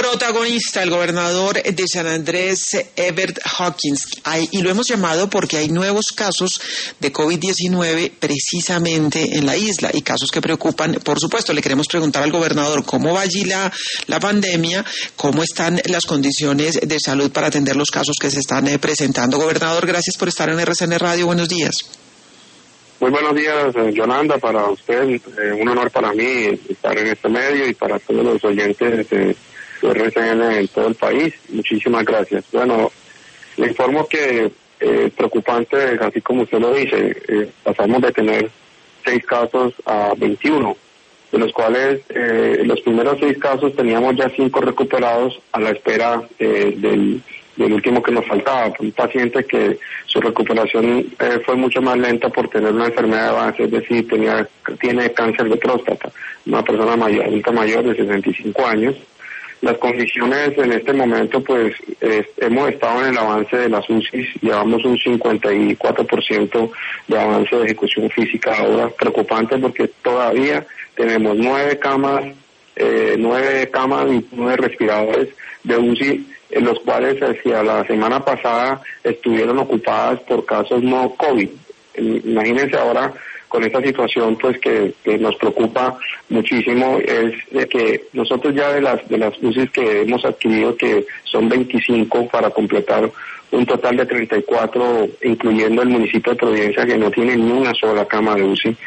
Protagonista, el gobernador de San Andrés, Everett Hawkins, y lo hemos llamado porque hay nuevos casos de COVID-19 precisamente en la isla y casos que preocupan. Por supuesto, le queremos preguntar al gobernador cómo va allí la pandemia, cómo están las condiciones de salud para atender los casos que se están presentando. Gobernador, gracias por estar en RCN Radio. Buenos días. Muy buenos días, Yolanda, para usted, un honor para mí estar en este medio y para todos los oyentes de RCN en todo el país. Muchísimas gracias. Bueno, le informo que preocupante, así como usted lo dice, pasamos de tener 6 casos a 21, de los cuales los primeros 6 casos teníamos ya 5 recuperados a la espera del último que nos faltaba, un paciente que su recuperación fue mucho más lenta por tener una enfermedad de base, es decir, tiene cáncer de próstata, una persona adulta mayor de 65 años. Las condiciones en este momento, pues, hemos estado en el avance de las UCIs, llevamos un 54% de avance de ejecución física ahora, preocupante porque todavía tenemos 9 camas y 9 respiradores de UCI, en los cuales hacia la semana pasada estuvieron ocupadas por casos no COVID. Imagínense ahora con esta situación, pues que nos preocupa muchísimo, es de que nosotros ya de las UCIs que hemos adquirido, que son 25 para completar un total de 34, incluyendo el municipio de Providencia, que no tiene ni una sola cama de UCI,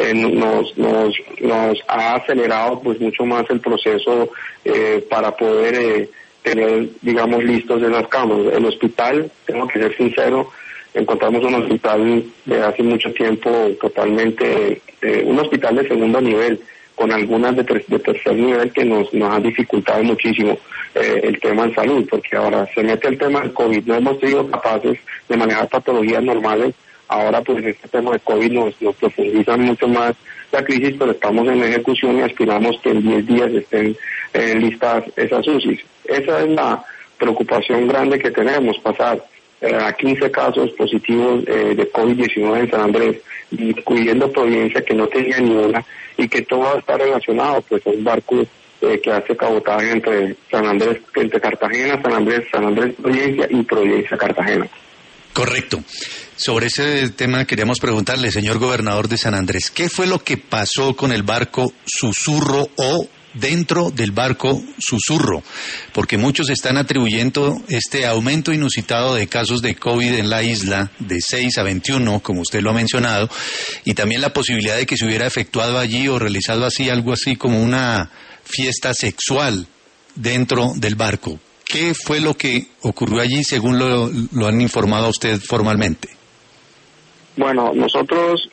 nos ha acelerado pues mucho más el proceso para poder tener, digamos, listos esas camas. El hospital, tengo que ser sincero, encontramos un hospital de hace mucho tiempo totalmente, un hospital de segundo nivel, con algunas de tercer nivel que nos ha dificultado muchísimo el tema de salud, porque ahora se mete el tema del COVID, no hemos sido capaces de manejar patologías normales, ahora pues este tema de COVID nos profundiza mucho más la crisis, pero estamos en ejecución y aspiramos que en 10 días estén listas esas UCIs. Esa es la preocupación grande que tenemos, pasar a 15 casos positivos de COVID-19 en San Andrés, incluyendo Providencia, que no tenía ni una, y que todo está relacionado pues a un barco que hace cabotaje entre Cartagena, San Andrés Providencia y Providencia Cartagena. Correcto. Sobre ese tema queríamos preguntarle, señor gobernador de San Andrés, ¿qué fue lo que pasó con el barco Susurro o dentro del barco Susurro? Porque muchos están atribuyendo este aumento inusitado de casos de COVID en la isla de 6 a 21, como usted lo ha mencionado, y también la posibilidad de que se hubiera efectuado allí o realizado algo así como una fiesta sexual dentro del barco. ¿Qué fue lo que ocurrió allí según lo han informado a usted formalmente? Bueno, nosotros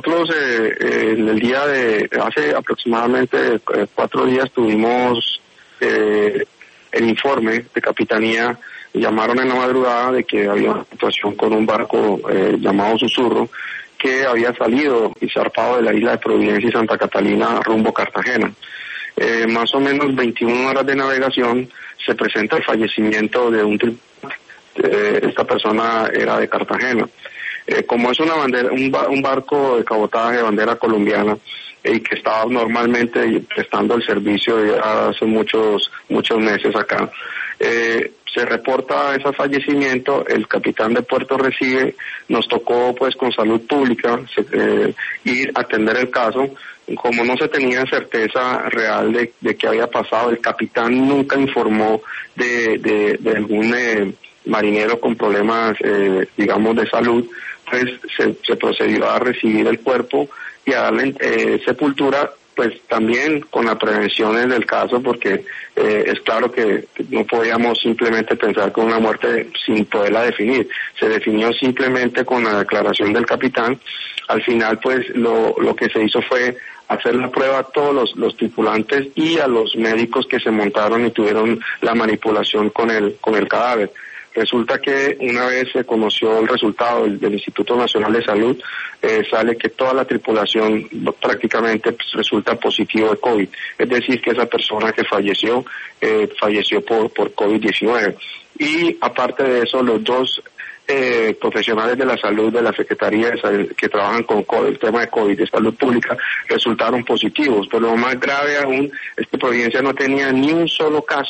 en el día de hace aproximadamente 4 días tuvimos el informe de Capitanía, llamaron en la madrugada de que había una situación con un barco llamado Susurro que había salido y zarpado de la isla de Providencia y Santa Catalina rumbo Cartagena. Más o menos 21 horas de navegación se presenta el fallecimiento de un tripulante. Esta persona era de Cartagena. Como es un barco de cabotaje de bandera colombiana y que estaba normalmente prestando el servicio ya hace muchos meses acá, se reporta ese fallecimiento, el capitán de puerto recibe, nos tocó pues con salud pública ir a atender el caso. Como no se tenía certeza real de qué había pasado, el capitán nunca informó de algún marinero con problemas, digamos, de salud, pues se procedió a recibir el cuerpo y a darle sepultura, pues también con las prevenciones del caso, porque es claro que no podíamos simplemente pensar con una muerte sin poderla definir. Se definió simplemente con la declaración del capitán. Al final, pues, lo que se hizo fue hacer la prueba a todos los tripulantes y a los médicos que se montaron y tuvieron la manipulación con el cadáver. Resulta que una vez se conoció el resultado del Instituto Nacional de Salud, sale que toda la tripulación prácticamente pues, resulta positivo de COVID. Es decir, que esa persona que falleció por COVID-19. Y aparte de eso, los 2 profesionales de la salud de la Secretaría de Salud que trabajan con el tema de COVID, de salud pública, resultaron positivos. Pero lo más grave aún es que Providencia no tenía ni un solo caso.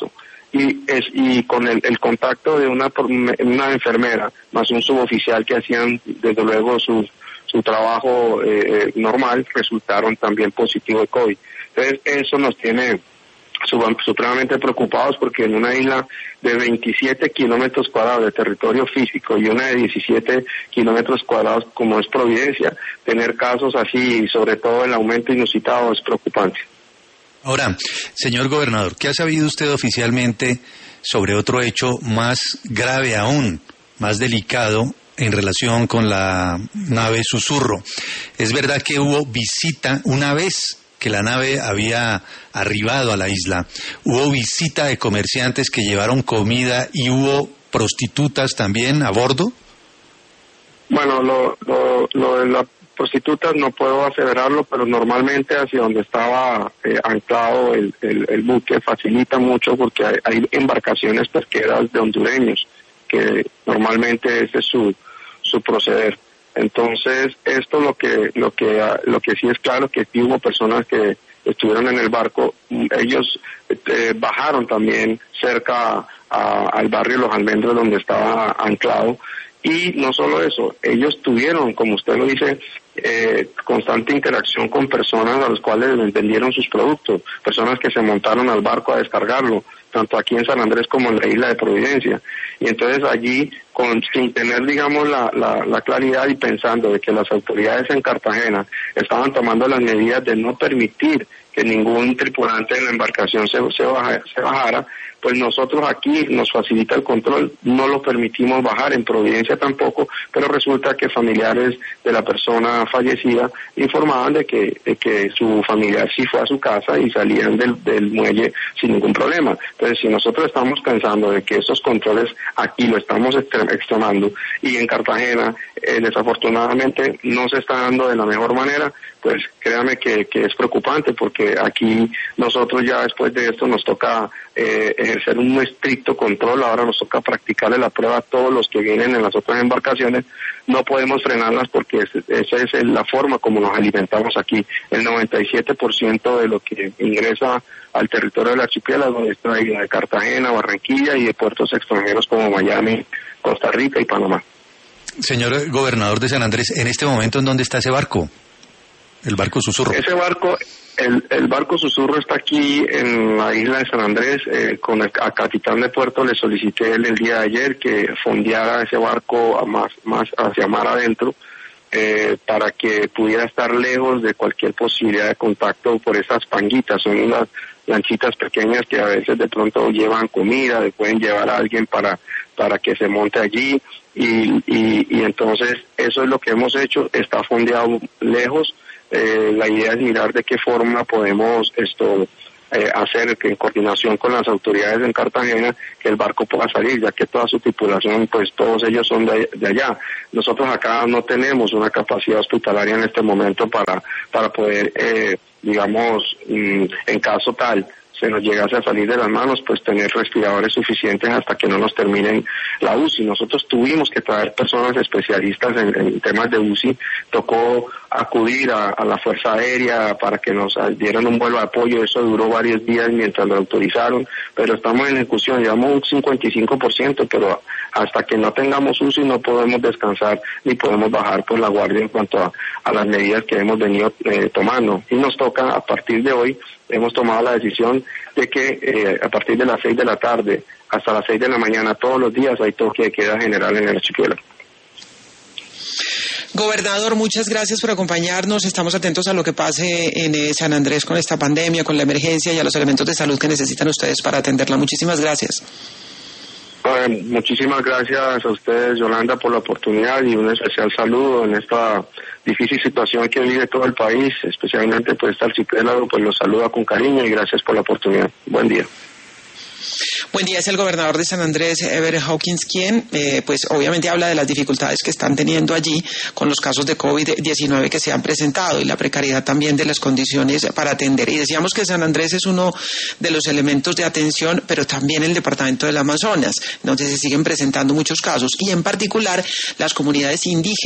y con el contacto de una enfermera más un suboficial que hacían desde luego su trabajo normal, resultaron también positivos de COVID. Entonces eso nos tiene supremamente preocupados, porque en una isla de 27 kilómetros cuadrados de territorio físico y una de 17 kilómetros cuadrados como es Providencia, tener casos así y sobre todo el aumento inusitado es preocupante. Ahora, señor gobernador, ¿qué ha sabido usted oficialmente sobre otro hecho más grave aún, más delicado en relación con la nave Susurro? ¿Es verdad que hubo visita una vez que la nave había arribado a la isla? ¿Hubo visita de comerciantes que llevaron comida y hubo prostitutas también a bordo? Bueno, lo de las prostitutas no puedo aseverarlo, pero normalmente hacia donde estaba anclado el buque facilita mucho, porque hay embarcaciones pesqueras de hondureños, que normalmente ese es su proceder. Entonces, esto lo que sí es claro, que sí hubo personas que estuvieron en el barco. Ellos bajaron también cerca al barrio Los Almendros, donde estaba anclado, y no solo eso, ellos tuvieron, como usted lo dice, constante interacción con personas a las cuales les vendieron sus productos, personas que se montaron al barco a descargarlo, tanto aquí en San Andrés como en la isla de Providencia. Y entonces allí, sin tener, digamos, la claridad y pensando de que las autoridades en Cartagena estaban tomando las medidas de no permitir que ningún tripulante de la embarcación se bajara, pues nosotros aquí nos facilita el control, no lo permitimos bajar, en Providencia tampoco, pero resulta que familiares de la persona fallecida informaban de que su familiar sí fue a su casa y salían del muelle sin ningún problema. Entonces, si nosotros estamos pensando de que esos controles aquí lo estamos extremando y en Cartagena desafortunadamente no se está dando de la mejor manera, pues créame que es preocupante, porque aquí nosotros ya después de esto nos toca ejercer un estricto control. Ahora nos toca practicarle la prueba a todos los que vienen en las otras embarcaciones. No podemos frenarlas, porque esa es la forma como nos alimentamos aquí. El 97% de lo que ingresa al territorio del archipiélago es traída de Cartagena, Barranquilla y de puertos extranjeros como Miami, Costa Rica y Panamá. Señor gobernador de San Andrés, en este momento, ¿en dónde está ese barco? El barco Susurro. Ese barco, el barco Susurro está aquí en la isla de San Andrés. A capitán de puerto le solicité el día de ayer que fondeara ese barco más hacia mar adentro, para que pudiera estar lejos de cualquier posibilidad de contacto por esas panguitas. Son unas lanchitas pequeñas que a veces de pronto llevan comida, le pueden llevar a alguien para que se monte allí, y entonces eso es lo que hemos hecho. Está fondeado lejos. La idea es mirar de qué forma podemos hacer que en coordinación con las autoridades en Cartagena que el barco pueda salir, ya que toda su tripulación, pues todos ellos son de allá. Nosotros acá no tenemos una capacidad hospitalaria en este momento para poder, digamos, en caso tal se nos llegase a salir de las manos, pues tener respiradores suficientes hasta que no nos terminen la UCI. Nosotros tuvimos que traer personas especialistas en temas de UCI. Tocó acudir a la Fuerza Aérea para que nos dieran un vuelo de apoyo. Eso duró varios días mientras lo autorizaron, pero estamos en ejecución, llevamos un 55%, pero hasta que no tengamos UCI no podemos descansar ni podemos bajar pues la guardia en cuanto a las medidas que hemos venido tomando. Y nos toca, a partir de hoy, hemos tomado la decisión de que a partir de las 6 de la tarde hasta las 6 de la mañana todos los días hay toque de queda general en el archipiélago. Gobernador, muchas gracias por acompañarnos. Estamos atentos a lo que pase en San Andrés con esta pandemia, con la emergencia y a los elementos de salud que necesitan ustedes para atenderla. Muchísimas gracias. Muchísimas gracias a ustedes, Yolanda, por la oportunidad, y un especial saludo en esta difícil situación que vive todo el país, especialmente pues este archipiélago, pues los saluda con cariño y gracias por la oportunidad. Buen día. Buen día, es el gobernador de San Andrés, Everett Hawkins, quien pues obviamente habla de las dificultades que están teniendo allí con los casos de COVID-19 que se han presentado y la precariedad también de las condiciones para atender. Y decíamos que San Andrés es uno de los elementos de atención, pero también el departamento del Amazonas, donde se siguen presentando muchos casos, y en particular las comunidades indígenas